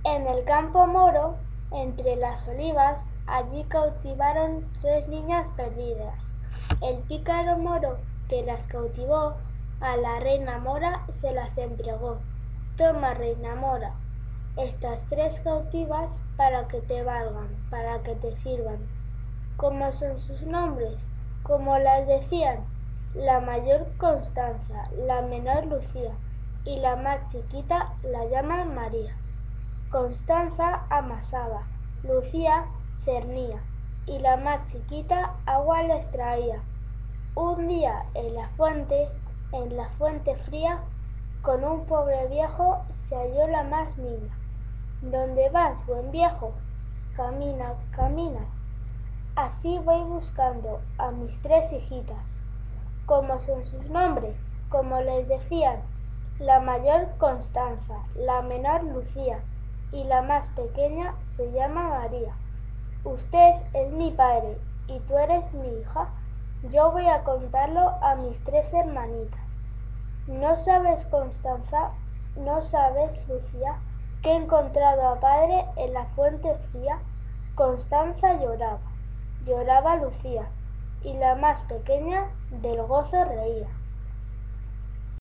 En el campo moro, entre las olivas, allí cautivaron 3 niñas perdidas. El pícaro moro que las cautivó, a la reina mora se las entregó. Toma, reina mora, estas 3 cautivas para que te valgan, para que te sirvan. ¿Cómo son sus nombres? Como las decían, la mayor Constanza, la menor Lucía y la más chiquita la llaman María. Constanza amasaba, Lucía cernía y la más chiquita agua les traía. Un día en la fuente fría, con un pobre viejo se halló la más niña. ¿Dónde vas, buen viejo? Camina, camina. Así voy buscando a mis 3 hijitas. ¿Cómo son sus nombres? Como les decían, la mayor Constanza, la menor Lucía y la más pequeña se llama María. Usted es mi padre y tú eres mi hija. Yo voy a contarlo a mis 3 hermanitas. ¿No sabes, Constanza? ¿No sabes, Lucía, que he encontrado a padre en la fuente fría? Constanza lloraba, lloraba Lucía, y la más pequeña del gozo reía.